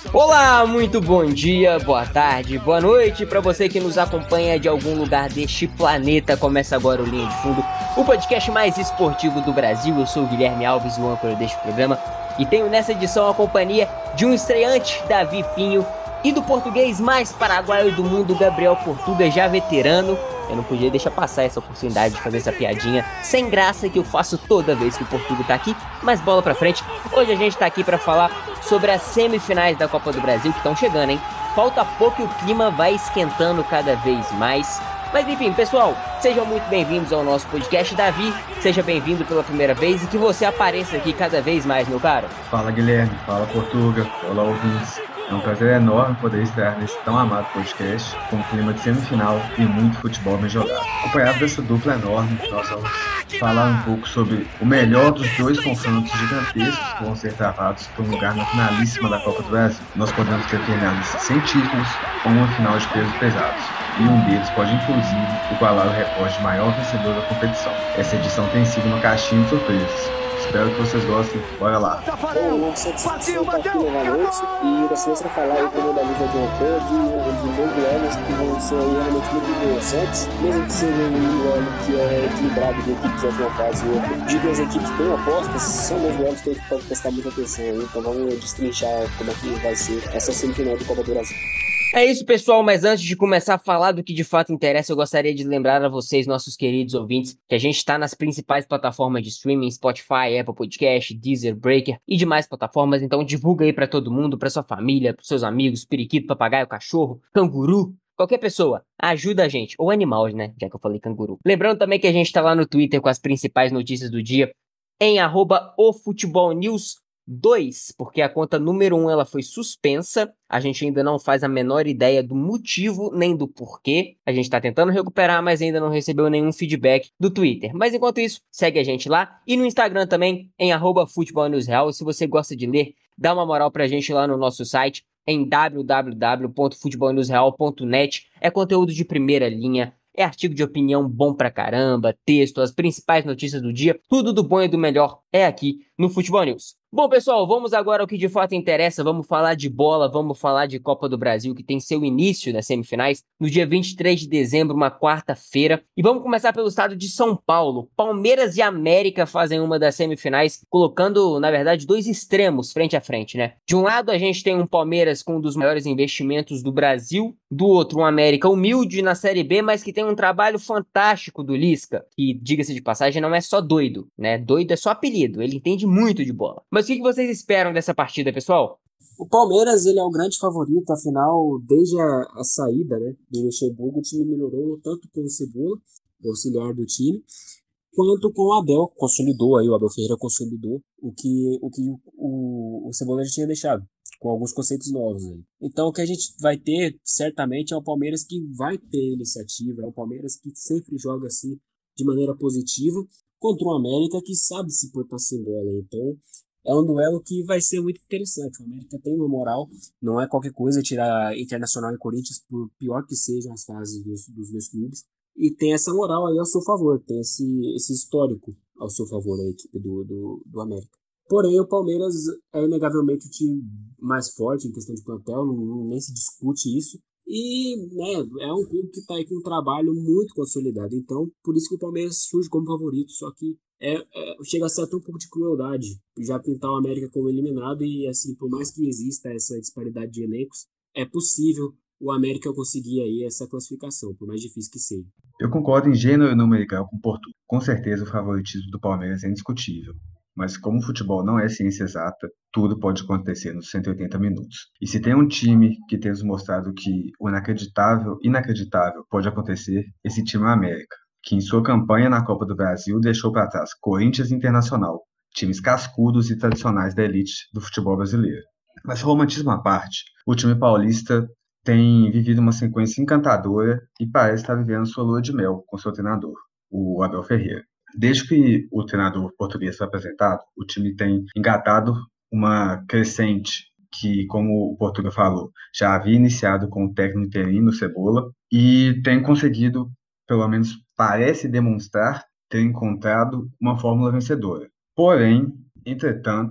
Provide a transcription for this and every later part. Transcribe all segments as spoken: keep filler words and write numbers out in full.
Olá, muito bom dia, boa tarde, boa noite para você que nos acompanha de algum lugar deste planeta. Começa agora o Linha de Fundo, o podcast mais esportivo do Brasil. Eu sou o Guilherme Alves, o âncora deste programa, e tenho nessa edição a companhia de um estreante, Davi Pinho, e do português mais paraguaio do mundo, Gabriel Portuga, já veterano. Eu não podia deixar passar essa oportunidade de fazer essa piadinha sem graça que eu faço toda vez que o Portuga tá aqui, mas bola pra frente. Hoje a gente tá aqui pra falar sobre as semifinais da Copa do Brasil que estão chegando, hein? Falta pouco e o clima vai esquentando cada vez mais. Mas enfim, pessoal, sejam muito bem-vindos ao nosso podcast. Davi, seja bem-vindo pela primeira vez e que você apareça aqui cada vez mais, meu caro. Fala, Guilherme. Fala, Portuga. Olá, ouvintes. É um prazer enorme poder estar nesse tão amado podcast, com um clima de semifinal e muito futebol bem jogado. Acompanhado dessa dupla enorme, nós vamos falar um pouco sobre o melhor dos dois confrontos gigantescos que vão ser travados por um lugar na finalíssima da Copa do Brasil. Nós podemos ter finalistas sem títulos ou uma final de pesos pesados, e um deles pode inclusive igualar o recorde de maior vencedor da competição. Essa edição tem sido uma caixinha de surpresas. Espero que vocês gostem. Bora lá. Bom, uma satisfação estar aqui novamente e dessa vez para falar aí também da Liga de Ancor, de, de dois duelos que vão ser aí realmente muito interessantes, mesmo que seja um duelo que é equilibrado de equipes de uma fase e outra, de duas equipes bem opostas, são dois duelos que a gente pode prestar muita atenção aí, então vamos destrinchar como é que vai ser essa semifinal do Copa do Brasil. É isso, pessoal, mas antes de começar a falar do que de fato interessa, eu gostaria de lembrar a vocês, nossos queridos ouvintes, que a gente está nas principais plataformas de streaming, Spotify, Apple Podcast, Deezer, Breaker e demais plataformas, então divulga aí para todo mundo, para sua família, para seus amigos, periquito, papagaio, cachorro, canguru, qualquer pessoa, ajuda a gente, ou animal, né, já que eu falei canguru. Lembrando também que a gente tá lá no Twitter com as principais notícias do dia, em arroba o Futebol News dois, porque a conta número um ela foi suspensa, a gente ainda não faz a menor ideia do motivo nem do porquê, a gente tá tentando recuperar, mas ainda não recebeu nenhum feedback do Twitter, mas enquanto isso, segue a gente lá, e no Instagram também, em arroba Futebol News Real. Se você gosta de ler, dá uma moral pra gente lá no nosso site, em w w w ponto futebol news real ponto net, é conteúdo de primeira linha, é artigo de opinião bom pra caramba, texto, as principais notícias do dia, tudo do bom e do melhor é aqui no Futebol News. Bom, pessoal, vamos agora ao que de fato interessa, vamos falar de bola, vamos falar de Copa do Brasil, que tem seu início nas semifinais, no dia vinte e três de dezembro, uma quarta-feira, e vamos começar pelo estado de São Paulo. Palmeiras e América fazem uma das semifinais, colocando, na verdade, dois extremos frente a frente, né? De um lado, a gente tem um Palmeiras com um dos maiores investimentos do Brasil, do outro, um América humilde na Série B, mas que tem um trabalho fantástico do Lisca, que, diga-se de passagem, não é só doido, né? Doido é só apelido, ele entende muito de bola. Mas o que vocês esperam dessa partida, pessoal? O Palmeiras, ele é o grande favorito, afinal, desde a, a saída, né, do Luxemburgo, o time melhorou tanto com o Cebola, o auxiliar do time, quanto com o Abel, consolidou aí, o Abel Ferreira consolidou o que o, que o, o Cebola já tinha deixado, com alguns conceitos novos aí. Então, o que a gente vai ter, certamente, é o Palmeiras que vai ter iniciativa, é o Palmeiras que sempre joga assim, de maneira positiva, contra o América que sabe se portar sem bola. Então, é um duelo que vai ser muito interessante. O América tem uma moral, não é qualquer coisa tirar Internacional e Corinthians, por pior que sejam as fases dos, dos dois clubes. E tem essa moral aí ao seu favor, tem esse, esse histórico ao seu favor, a equipe do, do, do América. Porém, o Palmeiras é inegavelmente o time mais forte em questão de plantel, não, não, nem se discute isso. E né, é um clube que está aí com um trabalho muito consolidado. Então, por isso que o Palmeiras surge como favorito. Só que é, é, chega a ser até um pouco de crueldade já pintar o América como eliminado. E assim, por mais que exista essa disparidade de elencos, é possível o América conseguir aí essa classificação, por mais difícil que seja. Eu concordo em gênero e numerical com o Porto. Com certeza o favoritismo do Palmeiras é indiscutível. Mas como o futebol não é ciência exata, tudo pode acontecer nos cento e oitenta minutos. E se tem um time que tem nos mostrado que o inacreditável, inacreditável pode acontecer, esse time é o América, que em sua campanha na Copa do Brasil deixou para trás Corinthians e Internacional, times cascudos e tradicionais da elite do futebol brasileiro. Mas romantismo à parte, o time paulista tem vivido uma sequência encantadora e parece estar vivendo sua lua de mel com seu treinador, o Abel Ferreira. Desde que o treinador português foi apresentado, o time tem engatado uma crescente que, como o Portuga falou, já havia iniciado com o técnico interino, Cebola, e tem conseguido, pelo menos parece demonstrar, ter encontrado uma fórmula vencedora. Porém, entretanto,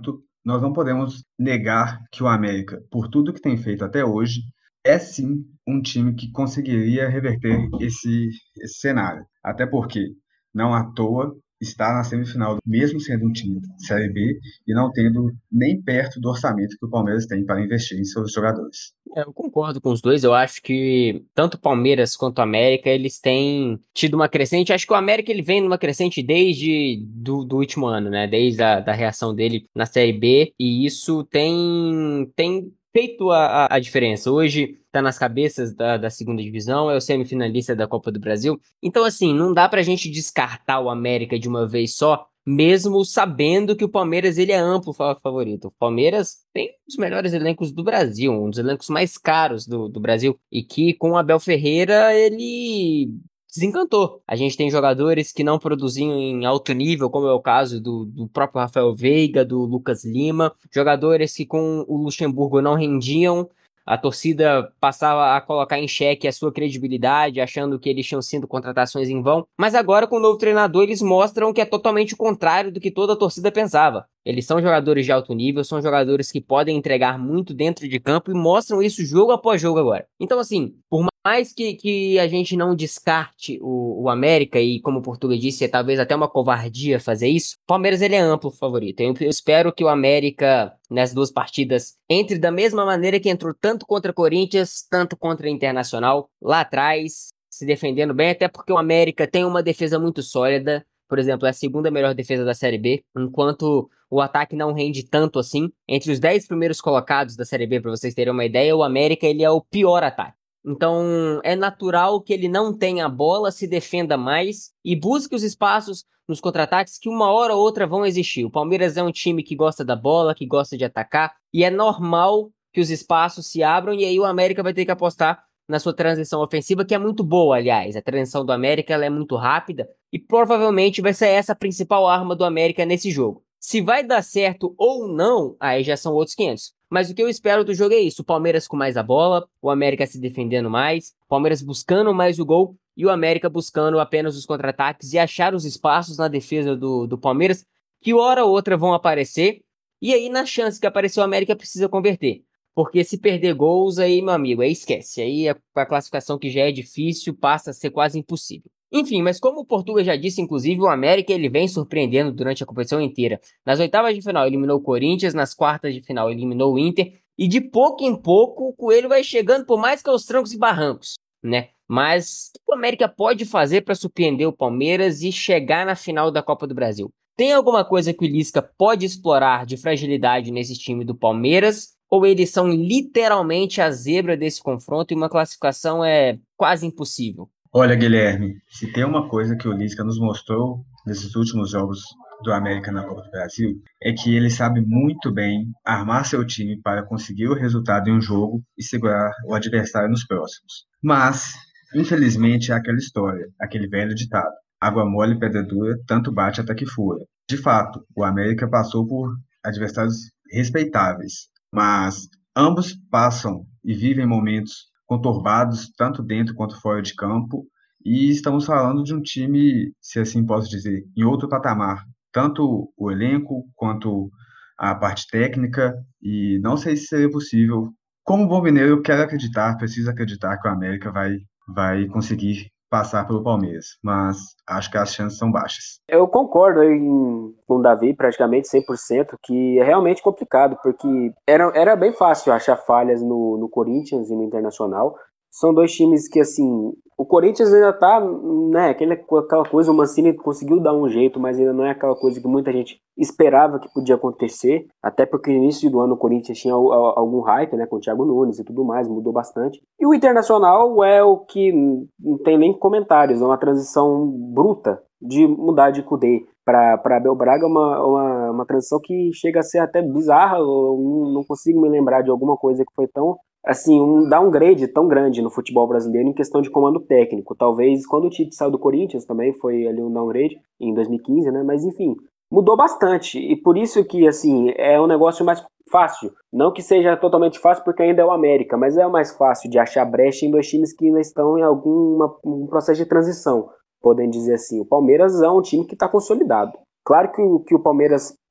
nós não podemos negar que o América, por tudo que tem feito até hoje, é sim um time que conseguiria reverter esse, esse cenário. Até porque, não à toa, está na semifinal, mesmo sendo um time de Série B e não tendo nem perto do orçamento que o Palmeiras tem para investir em seus jogadores. É, eu concordo com os dois. Eu acho que tanto o Palmeiras quanto o América, eles têm tido uma crescente. Acho que o América ele vem numa crescente desde do, do último ano, né? Desde a da reação dele na Série B. E isso tem, tem feito a, a, a diferença. Hoje tá nas cabeças da, da segunda divisão, é o semifinalista da Copa do Brasil. Então, assim, não dá pra gente descartar o América de uma vez só, mesmo sabendo que o Palmeiras ele é amplo fa- favorito. O Palmeiras tem um dos melhores elencos do Brasil, um dos elencos mais caros do, do Brasil, e que com o Abel Ferreira ele desencantou. A gente tem jogadores que não produziam em alto nível, como é o caso do, do próprio Rafael Veiga, do Lucas Lima, jogadores que com o Luxemburgo não rendiam. A torcida passava a colocar em xeque a sua credibilidade, achando que eles tinham sido contratações em vão. Mas agora, com o novo treinador, eles mostram que é totalmente o contrário do que toda a torcida pensava. Eles são jogadores de alto nível, são jogadores que podem entregar muito dentro de campo e mostram isso jogo após jogo agora. Então, assim, por mais que, que a gente não descarte o, o América, e como o Portuga disse, é talvez até uma covardia fazer isso, o Palmeiras ele é amplo favorito. Eu, eu espero que o América, nessas duas partidas, entre da mesma maneira que entrou tanto contra Corinthians, tanto contra Internacional, lá atrás, se defendendo bem, até porque o América tem uma defesa muito sólida. Por exemplo, é a segunda melhor defesa da Série B, enquanto o ataque não rende tanto assim. Entre os dez primeiros colocados da Série B, para vocês terem uma ideia, o América ele é o pior ataque. Então, é natural que ele não tenha a bola, se defenda mais e busque os espaços nos contra-ataques que uma hora ou outra vão existir. O Palmeiras é um time que gosta da bola, que gosta de atacar, e é normal que os espaços se abram, e aí o América vai ter que apostar na sua transição ofensiva, que é muito boa, aliás. A transição do América ela é muito rápida, e provavelmente vai ser essa a principal arma do América nesse jogo. Se vai dar certo ou não, aí já são outros quinhentos. Mas o que eu espero do jogo é isso: o Palmeiras com mais a bola, o América se defendendo mais, o Palmeiras buscando mais o gol e o América buscando apenas os contra-ataques e achar os espaços na defesa do, do Palmeiras, que hora ou outra vão aparecer, e aí na chance que aparecer o América precisa converter. Porque se perder gols, aí, meu amigo, aí esquece. Aí a, a classificação que já é difícil passa a ser quase impossível. Enfim, mas como o Portuga já disse, inclusive, o América ele vem surpreendendo durante a competição inteira. Nas oitavas de final eliminou o Corinthians, nas quartas de final eliminou o Inter, e de pouco em pouco o Coelho vai chegando, por mais que aos trancos e barrancos, né? Mas o que o América pode fazer para surpreender o Palmeiras e chegar na final da Copa do Brasil? Tem alguma coisa que o Lisca pode explorar de fragilidade nesse time do Palmeiras? Ou eles são literalmente a zebra desse confronto e uma classificação é quase impossível? Olha, Guilherme, se tem uma coisa que o Lisca nos mostrou nesses últimos jogos do América na Copa do Brasil, é que ele sabe muito bem armar seu time para conseguir o resultado em um jogo e segurar o adversário nos próximos. Mas, infelizmente, é aquela história, aquele velho ditado: água mole, pedra dura, tanto bate até que fura. De fato, o América passou por adversários respeitáveis, mas ambos passam e vivem momentos conturbados, tanto dentro quanto fora de campo, e estamos falando de um time, se assim posso dizer, em outro patamar, tanto o elenco quanto a parte técnica, e não sei se seria possível. Como bom mineiro, eu quero acreditar, preciso acreditar que o América vai, vai conseguir passar pelo Palmeiras, mas acho que as chances são baixas. Eu concordo aí com o Davi, praticamente cem por cento, que é realmente complicado, porque era, era bem fácil achar falhas no, no Corinthians e no Internacional. São dois times que, assim, o Corinthians ainda tá, né, aquele, aquela coisa, o Mancini conseguiu dar um jeito, mas ainda não é aquela coisa que muita gente esperava que podia acontecer, até porque no início do ano o Corinthians tinha algum hype, né, com o Thiago Nunes e tudo mais, mudou bastante. E o Internacional é o que não tem nem comentários, é uma transição bruta de mudar de Kudê para Abel Braga, uma, uma, uma transição que chega a ser até bizarra. Eu não consigo me lembrar de alguma coisa que foi tão, assim, um downgrade tão grande no futebol brasileiro em questão de comando técnico. Talvez quando o Tite saiu do Corinthians também foi ali um downgrade em dois mil e quinze, né? Mas enfim, mudou bastante, e por isso que, assim, é um negócio mais fácil. Não que seja totalmente fácil, porque ainda é o América, mas é o mais fácil de achar brecha em dois times que ainda estão em algum um processo de transição, podem dizer assim. O Palmeiras é um time que está consolidado. Claro que o, que o Palmeiras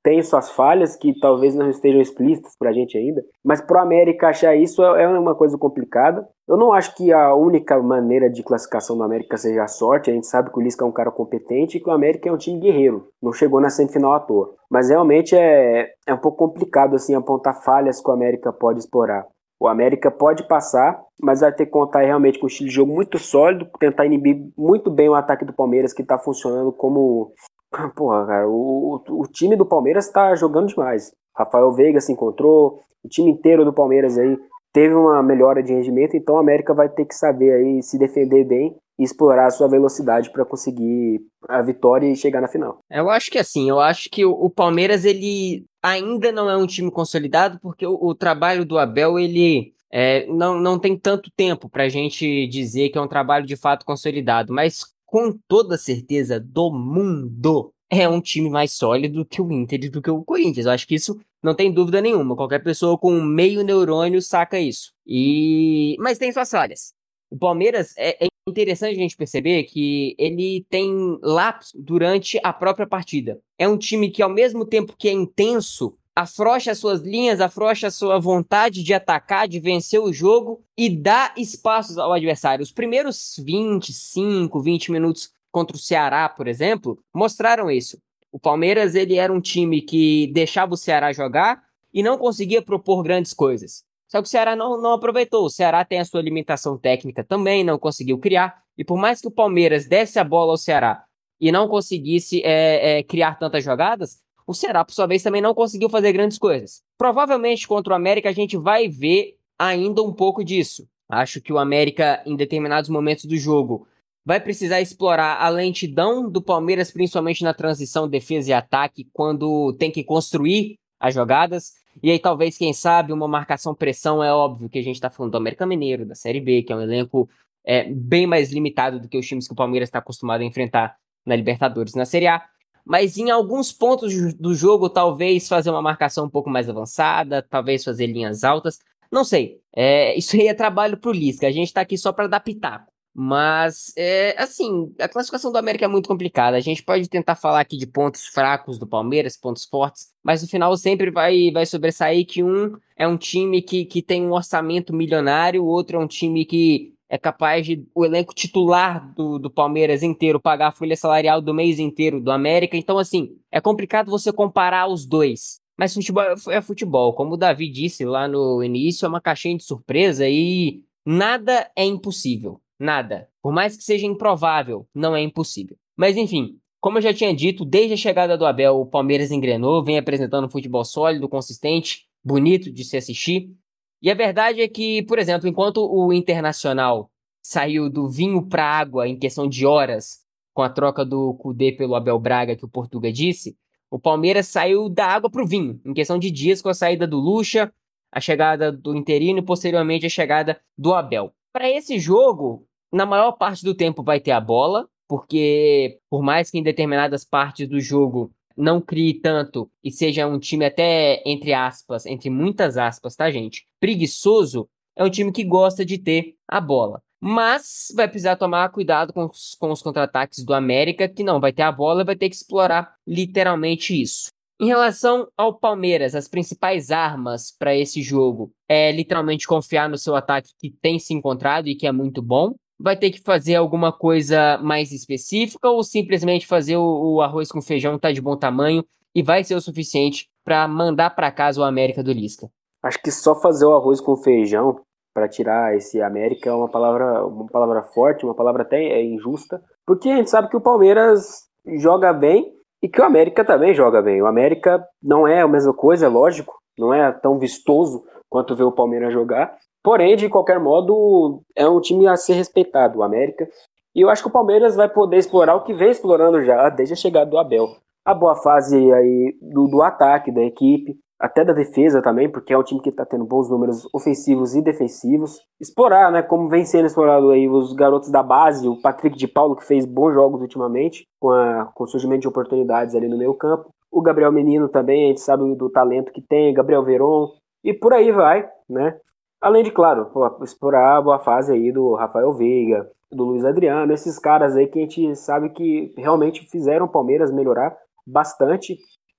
tem suas falhas que talvez não estejam explícitas pra gente ainda, mas pro América achar isso é uma coisa complicada. Eu não acho que a única maneira de classificação do América seja a sorte. A gente sabe que o Lisca é um cara competente e que o América é um time guerreiro, não chegou na semifinal à toa. Mas realmente é, é um pouco complicado assim apontar falhas que o América pode explorar. O América pode passar, mas vai ter que contar realmente com um estilo de jogo muito sólido, tentar inibir muito bem o ataque do Palmeiras, que está funcionando como... Porra, cara, o, o time do Palmeiras está jogando demais. Rafael Veiga se encontrou, o time inteiro do Palmeiras aí teve uma melhora de rendimento, então o América vai ter que saber aí se defender bem e explorar a sua velocidade para conseguir a vitória e chegar na final. Eu acho que assim, eu acho que o, o Palmeiras, ele ainda não é um time consolidado, porque o, o trabalho do Abel, ele é, não, não tem tanto tempo pra gente dizer que é um trabalho de fato consolidado, mas com toda certeza do mundo é um time mais sólido que o Inter e do que o Corinthians. Eu acho que isso não tem dúvida nenhuma. Qualquer pessoa com meio neurônio saca isso. E... Mas tem suas falhas. O Palmeiras, é, é interessante a gente perceber que ele tem lapsos durante a própria partida. É um time que, ao mesmo tempo que é intenso, afrouxa as suas linhas, afrouxa a sua vontade de atacar, de vencer o jogo e dá espaços ao adversário. Os primeiros vinte e cinco, vinte minutos contra o Ceará, por exemplo, mostraram isso. O Palmeiras, ele era um time que deixava o Ceará jogar e não conseguia propor grandes coisas. Só que o Ceará não, não aproveitou. O Ceará tem a sua limitação técnica também, não conseguiu criar. E por mais que o Palmeiras desse a bola ao Ceará e não conseguisse é, é, criar tantas jogadas, o Ceará, por sua vez, também não conseguiu fazer grandes coisas. Provavelmente contra o América a gente vai ver ainda um pouco disso. Acho que o América, em determinados momentos do jogo, vai precisar explorar a lentidão do Palmeiras, principalmente na transição defesa e ataque, quando tem que construir as jogadas. E aí talvez, quem sabe, uma marcação-pressão. É óbvio que a gente está falando do América Mineiro, da Série B, que é um elenco é, bem mais limitado do que os times que o Palmeiras está acostumado a enfrentar na Libertadores e na Série A. Mas em alguns pontos do jogo, talvez fazer uma marcação um pouco mais avançada, talvez fazer linhas altas, não sei. É, isso aí é trabalho pro Lisca, a gente tá aqui só para dar pitaco. Mas, é, assim, a classificação do América é muito complicada. A gente pode tentar falar aqui de pontos fracos do Palmeiras, pontos fortes, mas no final sempre vai, vai sobressair que um é um time que, que tem um orçamento milionário, o outro é um time que é capaz de o elenco titular do, do Palmeiras inteiro pagar a folha salarial do mês inteiro do América. Então, assim, é complicado você comparar os dois. Mas futebol é futebol. Como o Davi disse lá no início, é uma caixinha de surpresa e nada é impossível. Nada. Por mais que seja improvável, não é impossível. Mas, enfim, como eu já tinha dito, desde a chegada do Abel, o Palmeiras engrenou, vem apresentando um futebol sólido, consistente, bonito de se assistir. E a verdade é que, por exemplo, enquanto o Internacional saiu do vinho para a água em questão de horas, com a troca do Kudê pelo Abel Braga, que o Portuga disse, o Palmeiras saiu da água para o vinho, em questão de dias, com a saída do Lucha, a chegada do interino e, posteriormente, a chegada do Abel. Para esse jogo, na maior parte do tempo vai ter a bola, porque por mais que em determinadas partes do jogo não crie tanto e seja um time até, entre aspas, entre muitas aspas, tá, gente? Preguiçoso, é um time que gosta de ter a bola. Mas vai precisar tomar cuidado com os, com os contra-ataques do América, que não vai ter a bola e vai ter que explorar literalmente isso. Em relação ao Palmeiras, as principais armas para esse jogo é literalmente confiar no seu ataque, que tem se encontrado e que é muito bom. Vai ter que fazer alguma coisa mais específica ou simplesmente fazer o, o arroz com feijão tá de bom tamanho e vai ser o suficiente para mandar para casa o América do Lisca? Acho que só fazer o arroz com feijão para tirar esse América é uma palavra, uma palavra forte, uma palavra até injusta, porque a gente sabe que o Palmeiras joga bem e que o América também joga bem. O América não é a mesma coisa, é lógico, não é tão vistoso quanto ver o Palmeiras jogar. Porém, de qualquer modo, é um time a ser respeitado, o América. E eu acho que o Palmeiras vai poder explorar o que vem explorando já desde a chegada do Abel. A boa fase aí do, do ataque da equipe, até da defesa também, porque é um time que está tendo bons números ofensivos e defensivos. Explorar, né, como vem sendo explorado aí os garotos da base, o Patrick de Paulo, que fez bons jogos ultimamente, com, a, com o surgimento de oportunidades ali no meio campo. O Gabriel Menino também, a gente sabe do talento que tem, Gabriel Veron, e por aí vai, né? Além de, claro, explorar a boa fase aí do Rafael Veiga, do Luiz Adriano, esses caras aí que a gente sabe que realmente fizeram o Palmeiras melhorar bastante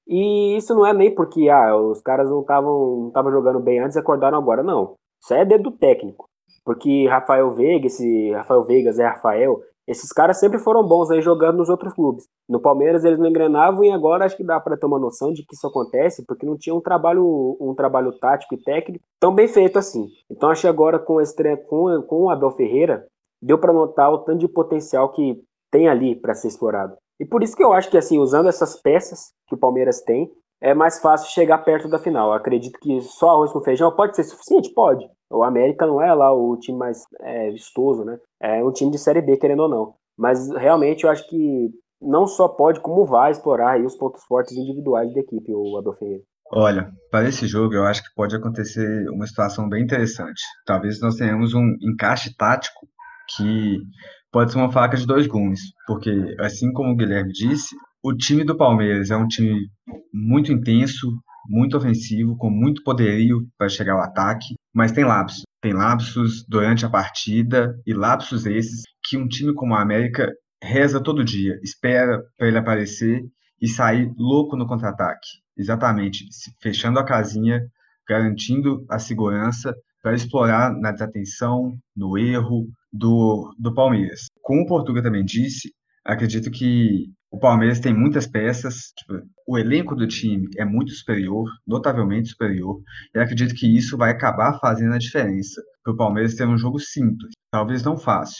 E isso não é nem porque ah, os caras não estavam não estavam jogando bem antes e acordaram agora, não. Isso é dedo do técnico. Porque Rafael Veiga, esse Rafael Veiga, Zé Rafael, esses caras sempre foram bons aí jogando nos outros clubes. No Palmeiras eles não engrenavam e agora acho que dá para ter uma noção de que isso acontece porque não tinha um trabalho, um trabalho tático e técnico tão bem feito assim. Então acho que agora com, esse, com, com o Abel Ferreira deu para notar o tanto de potencial que tem ali para ser explorado. E por isso que eu acho que assim, usando essas peças que o Palmeiras tem, é mais fácil chegar perto da final. Eu acredito que só arroz com feijão pode ser suficiente? Pode. O América não é lá o time mais é, vistoso, né? É um time de Série B, querendo ou não. Mas realmente eu acho que não só pode, como vai explorar aí os pontos fortes individuais da equipe, o Abel Ferreira. Olha, para esse jogo eu acho que pode acontecer uma situação bem interessante. Talvez nós tenhamos um encaixe tático que pode ser uma faca de dois gumes, porque assim como o Guilherme disse, o time do Palmeiras é um time muito intenso, muito ofensivo, com muito poderio para chegar ao ataque, mas tem lapsos. Tem lapsos durante a partida e lapsos esses que um time como a América reza todo dia, espera para ele aparecer e sair louco no contra-ataque. Exatamente, fechando a casinha, garantindo a segurança para explorar na desatenção, no erro do, do Palmeiras. Como o Portuga também disse, acredito que o Palmeiras tem muitas peças, tipo, o elenco do time é muito superior, notavelmente superior, e acredito que isso vai acabar fazendo a diferença para o Palmeiras ter um jogo simples. Talvez não fácil,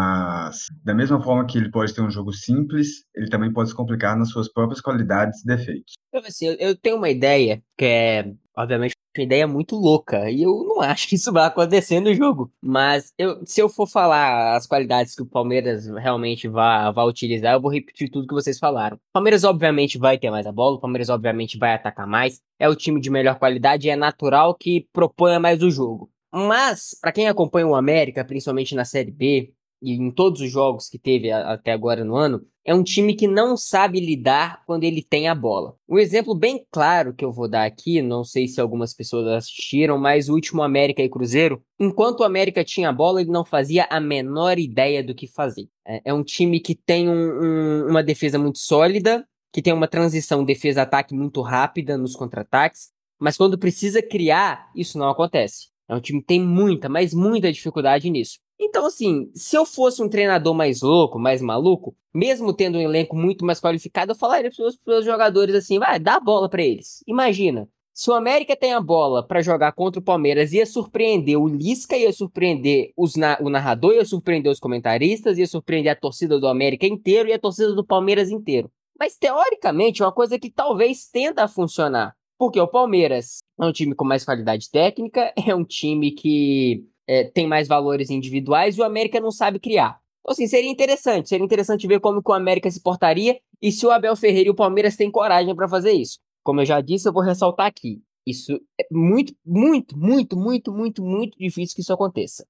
mas da mesma forma que ele pode ter um jogo simples, ele também pode se complicar nas suas próprias qualidades e defeitos. Eu, assim, eu, eu tenho uma ideia que é, obviamente, uma ideia muito louca, e eu não acho que isso vai acontecer no jogo. Mas eu, se eu for falar as qualidades que o Palmeiras realmente vai, vai utilizar, eu vou repetir tudo que vocês falaram. O Palmeiras, obviamente, vai ter mais a bola, o Palmeiras, obviamente, vai atacar mais. É o time de melhor qualidade e é natural que proponha mais o jogo. Mas, para quem acompanha o América, principalmente na Série B, e em todos os jogos que teve a, até agora no ano, é um time que não sabe lidar quando ele tem a bola. Um exemplo bem claro que eu vou dar aqui, não sei se algumas pessoas assistiram, mas o último América e Cruzeiro, enquanto o América tinha a bola, ele não fazia a menor ideia do que fazer. É, é um time que tem um, um, uma defesa muito sólida, que tem uma transição defesa-ataque muito rápida nos contra-ataques, mas quando precisa criar, isso não acontece. É um time que tem muita, mas muita dificuldade nisso. Então, assim, se eu fosse um treinador mais louco, mais maluco, mesmo tendo um elenco muito mais qualificado, eu falaria para os meus jogadores assim, vai, dá a bola para eles. Imagina, se o América tem a bola para jogar contra o Palmeiras, ia surpreender o Lisca, ia surpreender os na o narrador, ia surpreender os comentaristas, ia surpreender a torcida do América inteiro e a torcida do Palmeiras inteiro. Mas, teoricamente, é uma coisa que talvez tenda a funcionar. Porque o Palmeiras é um time com mais qualidade técnica, é um time que é, tem mais valores individuais e o América não sabe criar. Então, assim, seria interessante. Seria interessante ver como que o América se portaria e se o Abel Ferreira e o Palmeiras têm coragem para fazer isso. Como eu já disse, eu vou ressaltar aqui. Isso é muito, muito, muito, muito, muito, muito difícil que isso aconteça.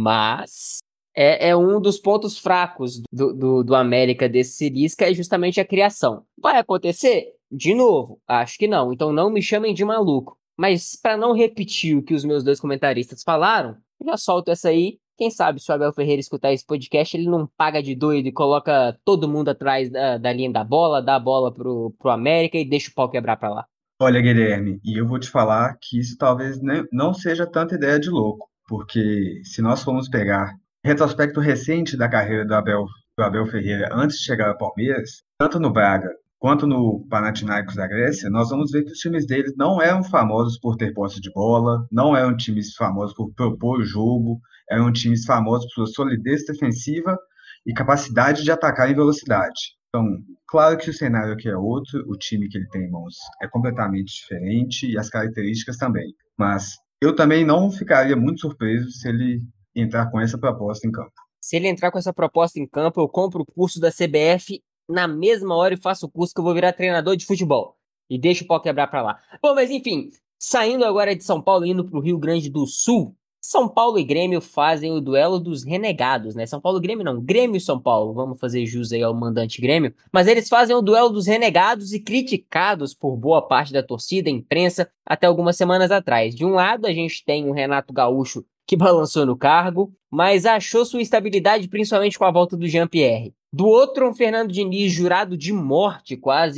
Mas é, é um dos pontos fracos do, do, do América desse Cirisca, é justamente a criação. Vai acontecer? De novo, acho que não. Então não me chamem de maluco. Mas para não repetir o que os meus dois comentaristas falaram, eu já solto essa aí. Quem sabe se o Abel Ferreira escutar esse podcast, ele não paga de doido e coloca todo mundo atrás da, da linha da bola, dá a bola pro, pro América e deixa o pau quebrar pra lá. Olha, Guilherme, e eu vou te falar que isso talvez nem- não seja tanta ideia de louco, porque se nós formos pegar retrospecto recente da carreira do Abel, do Abel Ferreira antes de chegar ao Palmeiras, tanto no Braga quanto no Panathinaikos da Grécia, nós vamos ver que os times deles não eram famosos por ter posse de bola, não eram times famosos por propor o jogo, eram times famosos por sua solidez defensiva e capacidade de atacar em velocidade. Então, claro que o cenário aqui é outro, o time que ele tem em mãos é completamente diferente e as características também. Mas eu também não ficaria muito surpreso se ele entrar com essa proposta em campo. Se ele entrar com essa proposta em campo, eu compro o curso da C B F na mesma hora e faço o curso que eu vou virar treinador de futebol. E deixo o pau quebrar pra lá. Bom, mas enfim, saindo agora de São Paulo e indo pro Rio Grande do Sul, São Paulo e Grêmio fazem o duelo dos renegados, né? São Paulo e Grêmio não, Grêmio e São Paulo. Vamos fazer jus aí ao mandante Grêmio. Mas eles fazem o duelo dos renegados e criticados por boa parte da torcida, imprensa, até algumas semanas atrás. De um lado, a gente tem o Renato Gaúcho, que balançou no cargo, mas achou sua estabilidade principalmente com a volta do Jean-Pierre. Do outro, um Fernando Diniz jurado de morte quase,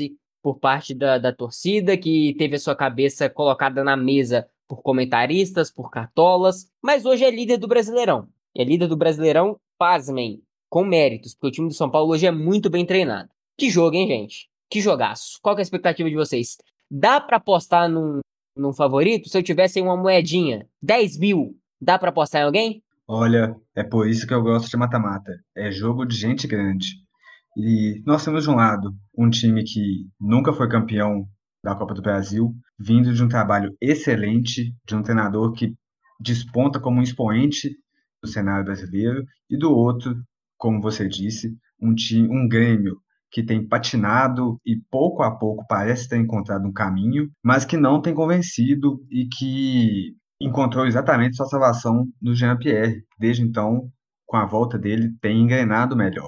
por parte da, da torcida, que teve a sua cabeça colocada na mesa por comentaristas, por cartolas, mas hoje é líder do Brasileirão. É líder do Brasileirão, pasmem, com méritos, porque o time do São Paulo hoje é muito bem treinado. Que jogo, hein, gente? Que jogaço. Qual que é a expectativa de vocês? Dá pra apostar num, num favorito? Se eu tivesse uma moedinha, dez mil, dá pra apostar em alguém? Olha, é por isso que eu gosto de mata-mata. É jogo de gente grande. E nós temos de um lado um time que nunca foi campeão da Copa do Brasil, vindo de um trabalho excelente, de um treinador que desponta como um expoente do cenário brasileiro, e do outro, como você disse, um time, um Grêmio que tem patinado e pouco a pouco parece ter encontrado um caminho, mas que não tem convencido e que encontrou exatamente sua salvação no Jean-Pierre. Desde então, com a volta dele, tem engrenado melhor.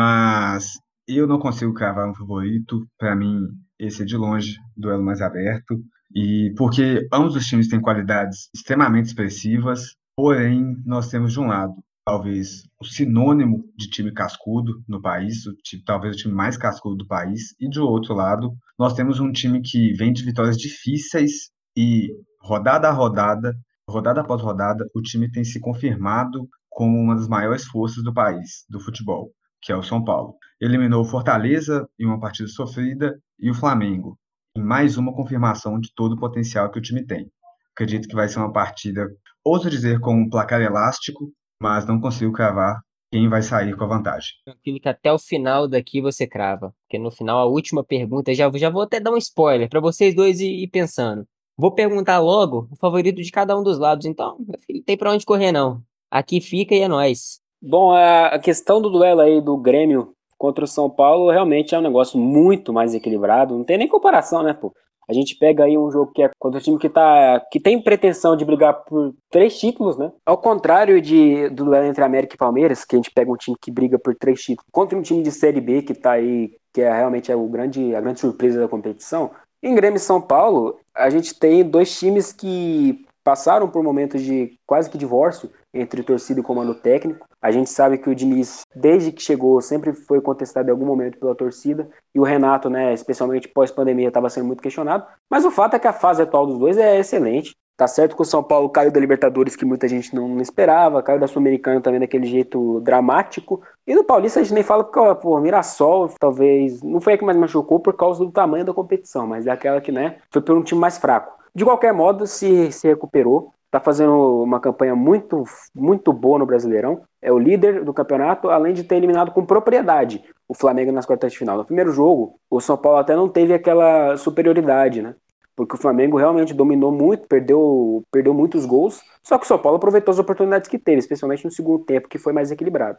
Mas eu não consigo cravar um favorito. Para mim, esse é de longe o duelo mais aberto. E porque ambos os times têm qualidades extremamente expressivas, porém, nós temos de um lado, talvez, o sinônimo de time cascudo no país, o time, talvez o time mais cascudo do país, e de outro lado, nós temos um time que vem de vitórias difíceis e, rodada a rodada, rodada após rodada, o time tem se confirmado como uma das maiores forças do país, do futebol, que é o São Paulo. Eliminou o Fortaleza em uma partida sofrida e o Flamengo, em mais uma confirmação de todo o potencial que o time tem. Acredito que vai ser uma partida, ouso dizer, com um placar elástico, mas não consigo cravar quem vai sair com a vantagem. Tranquilo que até o final daqui você crava. Porque no final, a última pergunta, já, já vou até dar um spoiler para vocês dois ir, ir pensando. Vou perguntar logo o favorito de cada um dos lados. Então, meu filho, não tem pra onde correr, não. Aqui fica e é nóis. Bom, a a questão do duelo aí do Grêmio contra o São Paulo realmente é um negócio muito mais equilibrado. Não tem nem comparação, né, pô? A gente pega aí um jogo que é contra um time que, tá, que tem pretensão de brigar por três títulos, né? Ao contrário de, do duelo entre América e Palmeiras, que a gente pega um time que briga por três títulos, contra um time de Série B que tá aí, que é realmente é o grande, a grande surpresa da competição. Em Grêmio e São Paulo, a gente tem dois times que passaram por momentos de quase que divórcio entre torcida e comando técnico. A gente sabe que o Diniz, desde que chegou, sempre foi contestado em algum momento pela torcida, e o Renato, né, especialmente pós-pandemia, estava sendo muito questionado. Mas o fato é que a fase atual dos dois é excelente. Tá certo que o São Paulo caiu da Libertadores, que muita gente não, não esperava, caiu da Sul-Americana também daquele jeito dramático. E do Paulista a gente nem fala porque, ó, pô, Mirassol talvez não foi a que mais machucou por causa do tamanho da competição, mas é aquela que, né, foi por um time mais fraco. De qualquer modo, se, se recuperou, tá fazendo uma campanha muito, muito boa no Brasileirão, é o líder do campeonato, além de ter eliminado com propriedade o Flamengo nas quartas de final. No primeiro jogo, o São Paulo até não teve aquela superioridade, né? Porque o Flamengo realmente dominou muito, perdeu, perdeu muitos gols, só que o São Paulo aproveitou as oportunidades que teve, especialmente no segundo tempo, que foi mais equilibrado.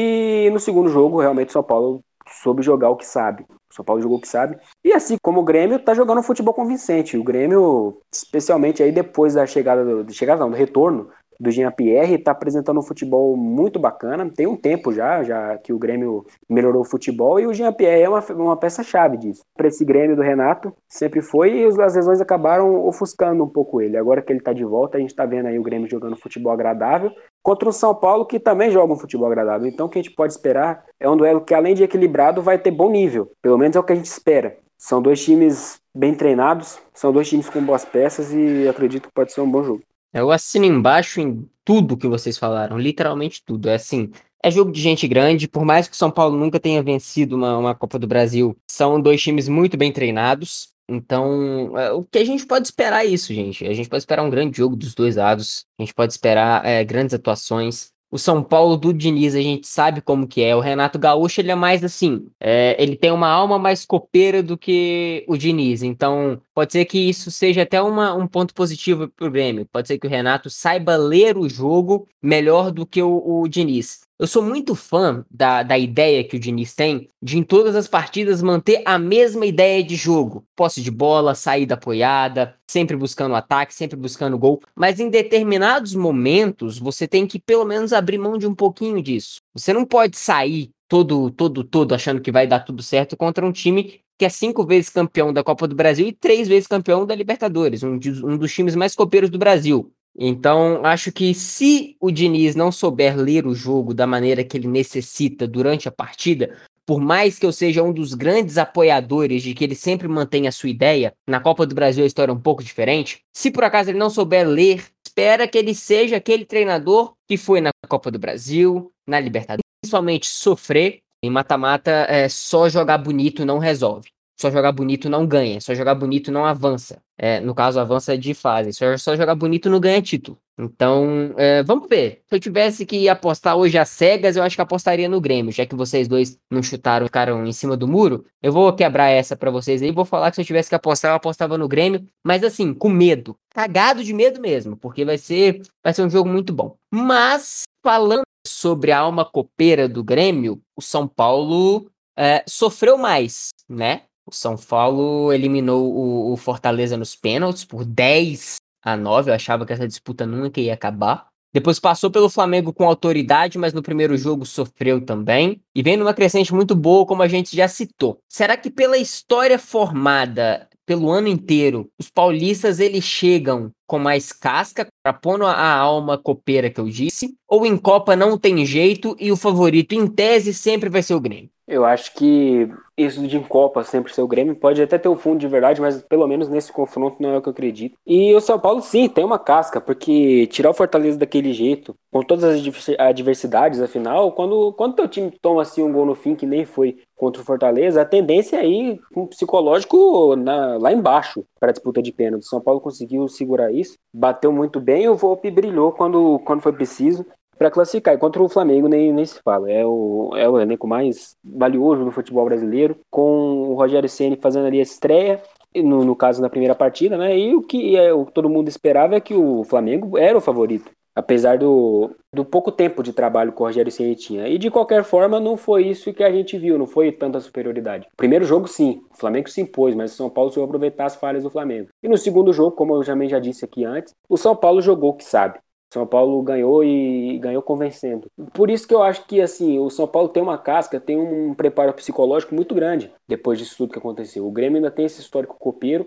E no segundo jogo, realmente, o São Paulo soube jogar o que sabe. O São Paulo jogou o que sabe. E assim como o Grêmio, tá jogando um futebol convincente. O Grêmio, especialmente aí depois da chegada, do, de chegada não, do retorno do Jean-Pierre, tá apresentando um futebol muito bacana. Tem um tempo já, já que o Grêmio melhorou o futebol, e o Jean-Pierre é uma, uma peça-chave disso. Para esse Grêmio do Renato, sempre foi, e as lesões acabaram ofuscando um pouco ele. Agora que ele tá de volta, a gente tá vendo aí o Grêmio jogando futebol agradável, contra o São Paulo, que também joga um futebol agradável. Então o que a gente pode esperar é um duelo que, além de equilibrado, vai ter bom nível. Pelo menos é o que a gente espera. São dois times bem treinados, são dois times com boas peças, e acredito que pode ser um bom jogo. Eu assino embaixo em tudo que vocês falaram, literalmente tudo. É assim, é jogo de gente grande, por mais que o São Paulo nunca tenha vencido uma, uma Copa do Brasil, são dois times muito bem treinados. Então, é, o que a gente pode esperar é isso, gente. A gente pode esperar um grande jogo dos dois lados, a gente pode esperar é, grandes atuações. O São Paulo do Diniz, a gente sabe como que é. O Renato Gaúcho, ele é mais assim, é, ele tem uma alma mais copeira do que o Diniz. Então, pode ser que isso seja até uma, um ponto positivo pro Grêmio. Pode ser que o Renato saiba ler o jogo melhor do que o, o Diniz. Eu sou muito fã da, da ideia que o Diniz tem de, em todas as partidas, manter a mesma ideia de jogo. Posse de bola, saída apoiada, sempre buscando ataque, sempre buscando gol. Mas em determinados momentos, você tem que pelo menos abrir mão de um pouquinho disso. Você não pode sair todo, todo, todo achando que vai dar tudo certo contra um time que é cinco vezes campeão da Copa do Brasil e três vezes campeão da Libertadores, um, de, um dos times mais copeiros do Brasil. Então, acho que se o Diniz não souber ler o jogo da maneira que ele necessita durante a partida, por mais que eu seja um dos grandes apoiadores de que ele sempre mantenha a sua ideia, na Copa do Brasil a história é um pouco diferente. Se por acaso ele não souber ler, espera que ele seja aquele treinador que foi na Copa do Brasil, na Libertadores, principalmente sofrer. Em mata-mata, é, só jogar bonito não resolve. Só jogar bonito não ganha. Só jogar bonito não avança. É, no caso, avança de fase. Só, só jogar bonito não ganha título. Então, é, vamos ver. Se eu tivesse que apostar hoje às cegas, eu acho que apostaria no Grêmio. Já que vocês dois não chutaram, ficaram em cima do muro, eu vou quebrar essa pra vocês aí. Vou falar que se eu tivesse que apostar, eu apostava no Grêmio. Mas assim, com medo. Cagado de medo mesmo. Porque vai ser, vai ser um jogo muito bom. Mas, falando sobre a alma copeira do Grêmio, o São Paulo é, sofreu mais, né? O São Paulo eliminou o, o Fortaleza nos pênaltis por dez a nove. Eu achava que essa disputa nunca ia acabar. Depois passou pelo Flamengo com autoridade, mas no primeiro jogo sofreu também. E vem numa crescente muito boa, como a gente já citou. Será que pela história formada pelo ano inteiro, os paulistas eles chegam com mais casca, para pôr a alma copeira que eu disse? Ou em Copa não tem jeito e o favorito em tese sempre vai ser o Grêmio? Eu acho que isso de em Copa sempre ser o Grêmio pode até ter um fundo de verdade, mas pelo menos nesse confronto não é o que eu acredito. E o São Paulo sim, tem uma casca, porque tirar o Fortaleza daquele jeito, com todas as adversidades, afinal, quando, quando teu time toma assim um gol no fim, que nem foi contra o Fortaleza, a tendência é ir com o psicológico na, lá embaixo para a disputa de pênalti. O São Paulo conseguiu segurar isso, bateu muito bem e o Volpi brilhou quando, quando foi preciso para classificar. E contra o Flamengo nem, nem se fala. É o, é o elenco mais valioso do futebol brasileiro, com o Rogério Ceni fazendo ali a estreia, no, no caso na primeira partida, né? E o que é, o, todo mundo esperava é que o Flamengo era o favorito, apesar do, do pouco tempo de trabalho que o Rogério Ceni tinha. E de qualquer forma, não foi isso que a gente viu, não foi tanta superioridade. Primeiro jogo, sim, o Flamengo se impôs, mas o São Paulo soube aproveitar as falhas do Flamengo. E no segundo jogo, como eu também já disse aqui antes, o São Paulo jogou o que sabe. São Paulo ganhou e ganhou convencendo. Por isso que eu acho que assim, o São Paulo tem uma casca, tem um preparo psicológico muito grande depois disso tudo que aconteceu. O Grêmio ainda tem esse histórico copeiro,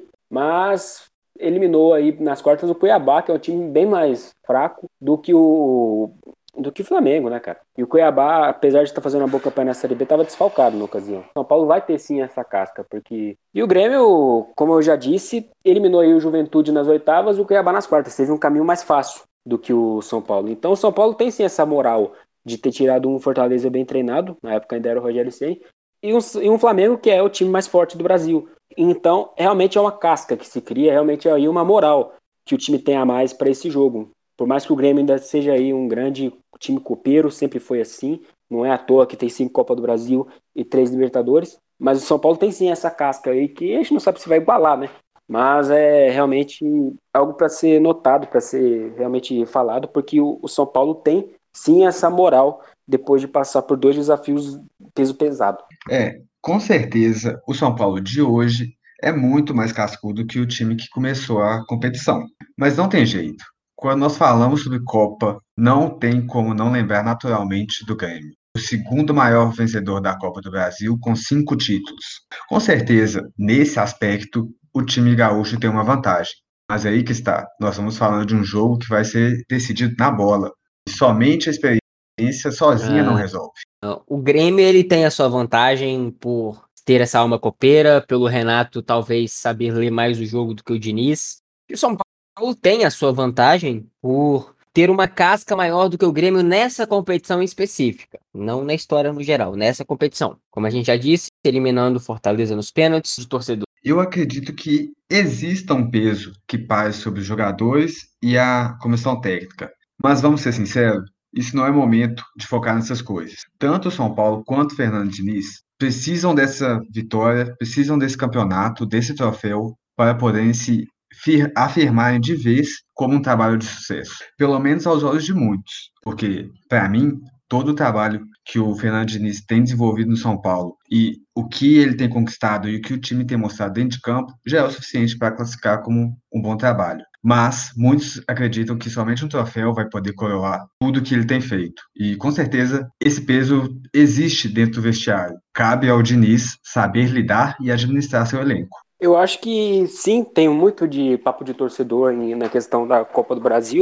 mas eliminou aí nas quartas o Cuiabá, que é um time bem mais fraco do que o do que o Flamengo, né, cara? E o Cuiabá, apesar de estar fazendo uma boa campanha na Série B, estava desfalcado na ocasião. São Paulo vai ter sim essa casca, porque... E o Grêmio, como eu já disse, eliminou aí o Juventude nas oitavas e o Cuiabá nas quartas. Teve um caminho mais fácil do que o São Paulo. Então o São Paulo tem sim essa moral de ter tirado um Fortaleza bem treinado, na época ainda era o Rogério Ceni, e um, e um Flamengo que é o time mais forte do Brasil. Então realmente é uma casca que se cria, realmente é aí uma moral que o time tem a mais para esse jogo. Por mais que o Grêmio ainda seja aí um grande time copeiro, sempre foi assim, não é à toa que tem cinco Copa do Brasil e três Libertadores, mas o São Paulo tem sim essa casca aí que a gente não sabe se vai igualar, né? Mas é realmente algo para ser notado, para ser realmente falado, porque o, o São Paulo tem sim essa moral depois de passar por dois desafios peso pesado. É, com certeza o São Paulo de hoje é muito mais cascudo que o time que começou a competição. Mas não tem jeito. Quando nós falamos sobre Copa, não tem como não lembrar naturalmente do Grêmio. O segundo maior vencedor da Copa do Brasil, com cinco títulos. Com certeza, nesse aspecto, o time gaúcho tem uma vantagem. Mas aí que está, nós estamos falando de um jogo que vai ser decidido na bola. E somente a experiência sozinha não Ah, resolve. o Grêmio ele tem a sua vantagem por ter essa alma copeira, pelo Renato talvez saber ler mais o jogo do que o Diniz. E o São Paulo tem a sua vantagem por ter uma casca maior do que o Grêmio nessa competição específica, não na história no geral, nessa competição. Como a gente já disse, eliminando o Fortaleza nos pênaltis de torcedor. Eu acredito que exista um peso que paire sobre os jogadores e a comissão técnica. Mas vamos ser sinceros, isso não é momento de focar nessas coisas. Tanto o São Paulo quanto o Fernando Diniz precisam dessa vitória, precisam desse campeonato, desse troféu, para poderem se fir- afirmarem de vez como um trabalho de sucesso. Pelo menos aos olhos de muitos. Porque, para mim, todo o trabalho que o Fernando Diniz tem desenvolvido no São Paulo e o que ele tem conquistado e o que o time tem mostrado dentro de campo já é o suficiente para classificar como um bom trabalho. Mas muitos acreditam que somente um troféu vai poder coroar tudo que ele tem feito. E com certeza esse peso existe dentro do vestiário. Cabe ao Diniz saber lidar e administrar seu elenco. Eu acho que sim, tem muito de papo de torcedor em- na questão da Copa do Brasil,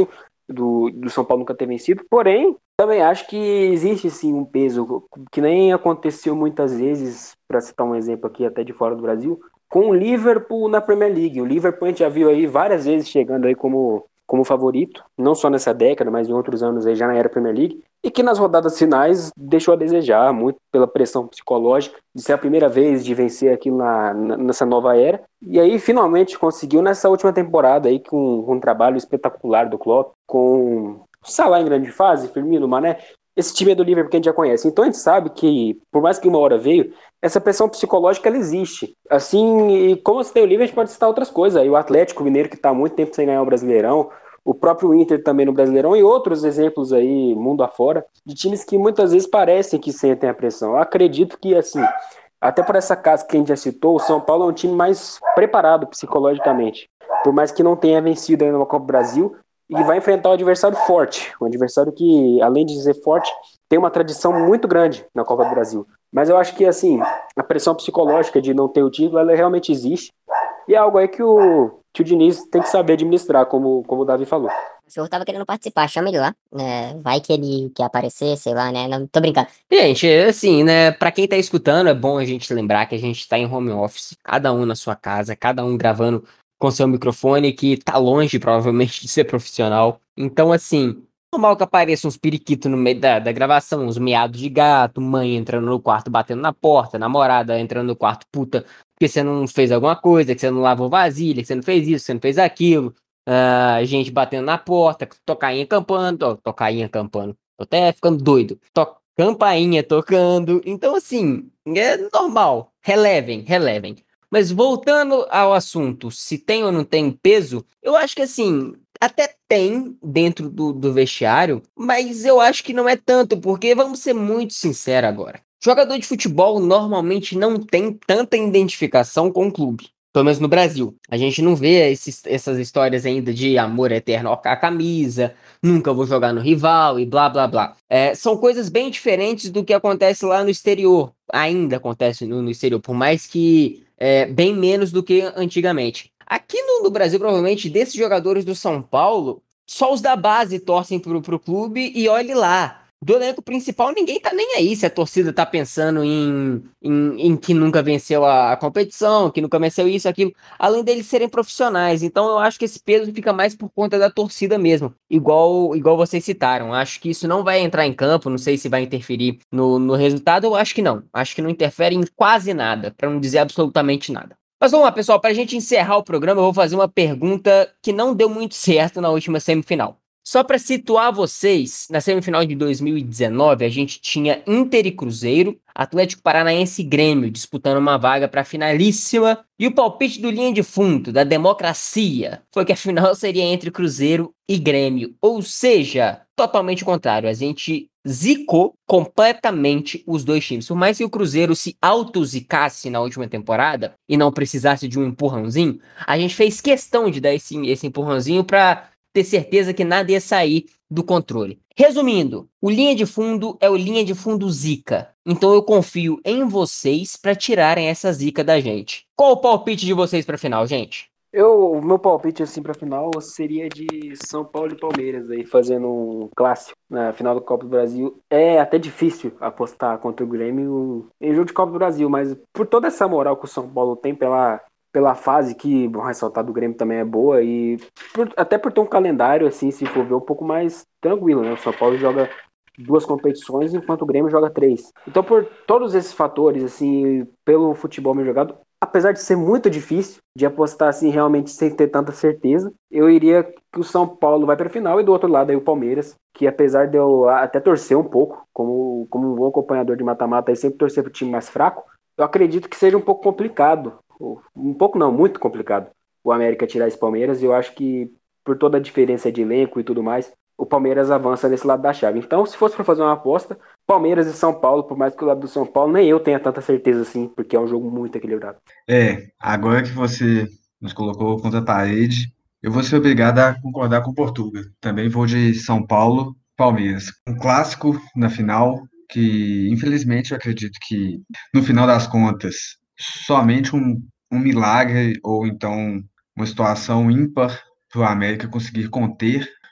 do, do São Paulo nunca ter vencido, porém, também acho que existe sim um peso que nem aconteceu muitas vezes, para citar um exemplo aqui até de fora do Brasil, com o Liverpool na Premier League. O Liverpool a gente já viu aí várias vezes chegando aí como, como favorito, não só nessa década, mas em outros anos aí já na era Premier League, e que nas rodadas finais deixou a desejar, muito pela pressão psicológica, de ser a primeira vez de vencer aquilo na, na, nessa nova era, e aí finalmente conseguiu nessa última temporada aí com, com um trabalho espetacular do Klopp, com Salah em grande fase, Firmino, Mané, esse time é do Liverpool que a gente já conhece, então a gente sabe que, por mais que uma hora veio, essa pressão psicológica ela existe. Assim, e como você tem o Liverpool, a gente pode citar outras coisas, aí o Atlético Mineiro que está há muito tempo sem ganhar o Brasileirão, o próprio Inter também no Brasileirão e outros exemplos aí, mundo afora, de times que muitas vezes parecem que sentem a pressão. Eu acredito que, assim, até por essa casa que a gente já citou, o São Paulo é um time mais preparado psicologicamente. Por mais que não tenha vencido ainda na Copa do Brasil, e vai enfrentar um adversário forte, um adversário que, além de ser forte, tem uma tradição muito grande na Copa do Brasil. Mas eu acho que, assim, a pressão psicológica de não ter o título, ela realmente existe, e é algo aí que o, que o Diniz tem que saber administrar, como, como o Davi falou. O senhor tava querendo participar, chama ele lá. É, vai que ele quer aparecer, sei lá, né? Não, tô brincando. Gente, assim, né, pra quem tá escutando, é bom a gente lembrar que a gente tá em home office, cada um na sua casa, cada um gravando com seu microfone, que tá longe, provavelmente, de ser profissional. Então, assim, normal que apareça uns periquitos no meio da, da gravação, uns miados de gato, mãe entrando no quarto, batendo na porta, namorada entrando no quarto, puta, porque você não fez alguma coisa, que você não lavou vasilha, que você não fez isso, que você não fez aquilo. Uh, gente batendo na porta, tocainha campando, ó, tocainha campando, tô até ficando doido, to campainha tocando, então assim, é normal, relevem, relevem. Mas voltando ao assunto, se tem ou não tem peso, eu acho que assim, até tem dentro do, do vestiário, mas eu acho que não é tanto, porque vamos ser muito sinceros agora. Jogador de futebol normalmente não tem tanta identificação com o clube. Pelo menos no Brasil. A gente não vê esses, essas histórias ainda de amor eterno à camisa, nunca vou jogar no rival e blá blá blá. É, são coisas bem diferentes do que acontece lá no exterior. Ainda acontece no, no exterior, por mais que é, bem menos do que antigamente. Aqui no, no Brasil, provavelmente, desses jogadores do São Paulo, só os da base torcem pro, pro clube e olhe lá. Do elenco principal, ninguém tá nem aí se a torcida tá pensando em, em, em que nunca venceu a, a competição, que nunca venceu isso, aquilo, além deles serem profissionais. Então eu acho que esse peso fica mais por conta da torcida mesmo, igual, igual vocês citaram. Acho que isso não vai entrar em campo, não sei se vai interferir no, no resultado, eu acho que não. Acho que não interfere em quase nada, para não dizer absolutamente nada. Mas vamos lá, pessoal, para a gente encerrar o programa, eu vou fazer uma pergunta que não deu muito certo na última semifinal. Só para situar vocês, na semifinal de dois mil e dezenove, a gente tinha Inter e Cruzeiro, Atlético Paranaense e Grêmio disputando uma vaga para a finalíssima, e o palpite do linha de fundo, da democracia, foi que a final seria entre Cruzeiro e Grêmio. Ou seja, totalmente o contrário, a gente zicou completamente os dois times. Por mais que o Cruzeiro se auto-zicasse na última temporada e não precisasse de um empurrãozinho, a gente fez questão de dar esse, esse empurrãozinho para ter certeza que nada ia sair do controle. Resumindo, o linha de fundo é o linha de fundo zica. Então eu confio em vocês para tirarem essa zica da gente. Qual o palpite de vocês para final, gente? Eu, o meu palpite assim para final seria de São Paulo e Palmeiras aí fazendo um clássico na final da Copa do Brasil. É até difícil apostar contra o Grêmio em jogo de Copa do Brasil, mas por toda essa moral que o São Paulo tem pela pela fase que, vou ressaltar, do Grêmio também é boa e por, até por ter um calendário, assim, se for ver, um pouco mais tranquilo, né? O São Paulo joga duas competições, enquanto o Grêmio joga três. Então, por todos esses fatores, assim, pelo futebol meio jogado, apesar de ser muito difícil de apostar, assim, realmente sem ter tanta certeza, eu iria que o São Paulo vai para a final e do outro lado aí o Palmeiras, que apesar de eu até torcer um pouco, como, como um bom acompanhador de mata-mata e sempre torcer para o time mais fraco, eu acredito que seja um pouco complicado. Um pouco não, muito complicado o América tirar esse Palmeiras, e eu acho que por toda a diferença de elenco e tudo mais, o Palmeiras avança nesse lado da chave. Então, se fosse para fazer uma aposta, Palmeiras e São Paulo, por mais que o lado do São Paulo nem eu tenha tanta certeza assim, porque é um jogo muito equilibrado. É, agora que você nos colocou contra a parede, eu vou ser obrigado a concordar com o Portuga. Também vou de São Paulo, Palmeiras. Um clássico na final que, infelizmente, eu acredito que, no final das contas, somente um, um milagre ou então uma situação ímpar para o América conseguir conter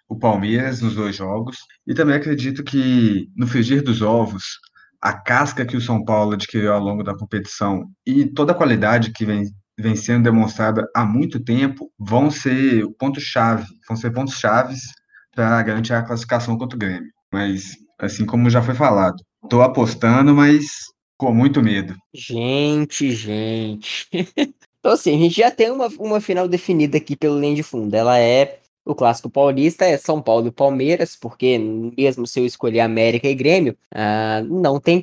o Palmeiras nos dois jogos. E também acredito que, no frigir dos ovos, a casca que o São Paulo adquiriu ao longo da competição e toda a qualidade que vem, vem sendo demonstrada há muito tempo vão ser o ponto-chave, vão ser pontos chaves para garantir a classificação contra o Grêmio. Mas, assim como já foi falado, estou apostando, mas com muito medo. Gente, gente. Então, assim, a gente já tem uma, uma final definida aqui pelo linha de fundo. Ela é o clássico paulista, é São Paulo e Palmeiras, porque mesmo se eu escolher América e Grêmio, ah, não tem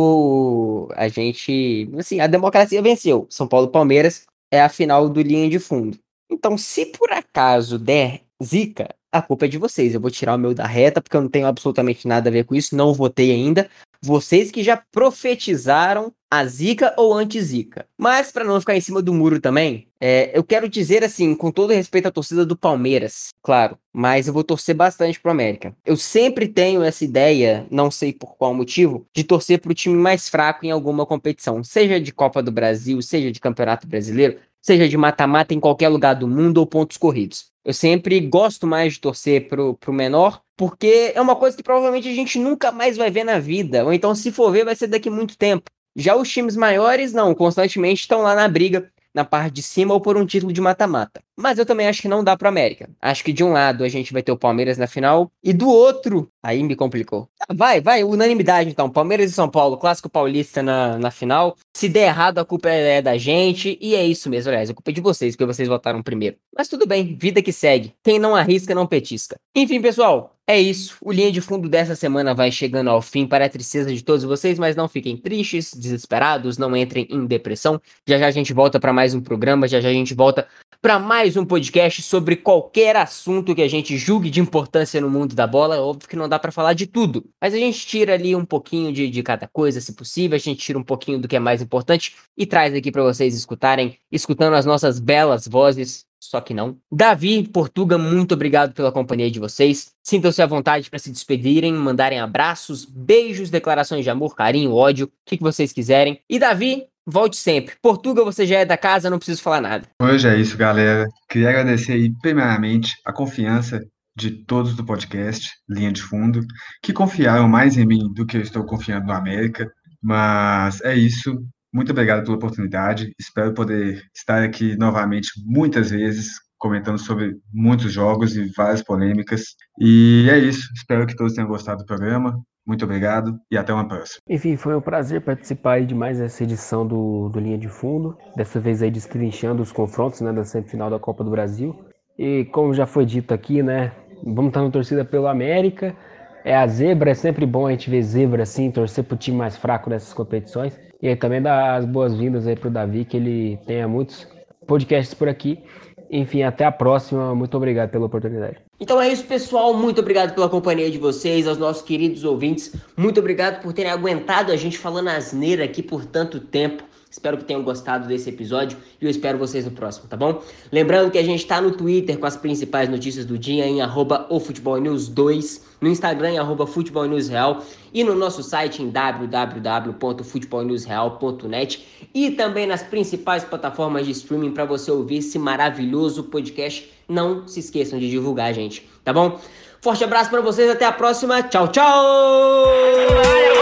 como a gente. Assim, a democracia venceu. São Paulo e Palmeiras é a final do linha de fundo. Então, se por acaso der zica, a culpa é de vocês. Eu vou tirar o meu da reta, porque eu não tenho absolutamente nada a ver com isso, não votei ainda. Vocês que já profetizaram a zica ou anti-zica. Mas, para não ficar em cima do muro também, é, eu quero dizer assim, com todo respeito à torcida do Palmeiras, claro, mas eu vou torcer bastante pro América. Eu sempre tenho essa ideia, não sei por qual motivo, de torcer pro time mais fraco em alguma competição, seja de Copa do Brasil, seja de Campeonato Brasileiro, seja de mata-mata em qualquer lugar do mundo ou pontos corridos. Eu sempre gosto mais de torcer pro, pro menor, porque é uma coisa que provavelmente a gente nunca mais vai ver na vida, ou então se for ver vai ser daqui a muito tempo. Já os times maiores, não, constantemente estão lá na briga, na parte de cima ou por um título de mata-mata. Mas eu também acho que não dá pro América. Acho que de um lado a gente vai ter o Palmeiras na final e do outro, aí me complicou. Ah, vai, vai, unanimidade então. Palmeiras e São Paulo, clássico paulista na, na final. Se der errado, a culpa é da gente e é isso mesmo, aliás, a culpa é de vocês, porque vocês votaram primeiro. Mas tudo bem, vida que segue. Quem não arrisca, não petisca. Enfim, pessoal, é isso. O Linha de Fundo dessa semana vai chegando ao fim para a tristeza de todos vocês, mas não fiquem tristes, desesperados, não entrem em depressão. Já já a gente volta para mais um programa, já já a gente volta para mais um podcast sobre qualquer assunto que a gente julgue de importância no mundo da bola. É óbvio que não dá para falar de tudo, mas a gente tira ali um pouquinho de, de cada coisa, se possível, a gente tira um pouquinho do que é mais importante e traz aqui para vocês escutarem, escutando as nossas belas vozes. Só que não. Davi, Portuga, muito obrigado pela companhia de vocês. Sintam-se à vontade para se despedirem, mandarem abraços, beijos, declarações de amor, carinho, ódio, o que, que vocês quiserem. E Davi, volte sempre. Portuga, você já é da casa, não preciso falar nada. Hoje é isso, galera. Queria agradecer aí, primeiramente, a confiança de todos do podcast Linha de Fundo, que confiaram mais em mim do que eu estou confiando no América. Mas é isso. Muito obrigado pela oportunidade. Espero poder estar aqui novamente muitas vezes, comentando sobre muitos jogos e várias polêmicas. E é isso. Espero que todos tenham gostado do programa. Muito obrigado e até uma próxima. Enfim, foi um prazer participar aí de mais essa edição do, do Linha de Fundo. Dessa vez aí destrinchando os confrontos, né, da semifinal da Copa do Brasil. E como já foi dito aqui, né, vamos estar na torcida pelo América. É a zebra, é sempre bom a gente ver zebra assim, torcer pro time mais fraco nessas competições. E aí também dar as boas-vindas aí pro Davi, que ele tenha muitos podcasts por aqui. Enfim, até a próxima. Muito obrigado pela oportunidade. Então é isso, pessoal. Muito obrigado pela companhia de vocês, aos nossos queridos ouvintes. Muito obrigado por terem aguentado a gente falando asneira aqui por tanto tempo. Espero que tenham gostado desse episódio e eu espero vocês no próximo, tá bom? Lembrando que a gente tá no Twitter com as principais notícias do dia em arroba o Futebol News dois, no Instagram em arroba Futebol News Real e no nosso site em w w w ponto futebol news real ponto net e também nas principais plataformas de streaming para você ouvir esse maravilhoso podcast. Não se esqueçam de divulgar, gente, tá bom? Forte abraço para vocês, até a próxima. Tchau, tchau!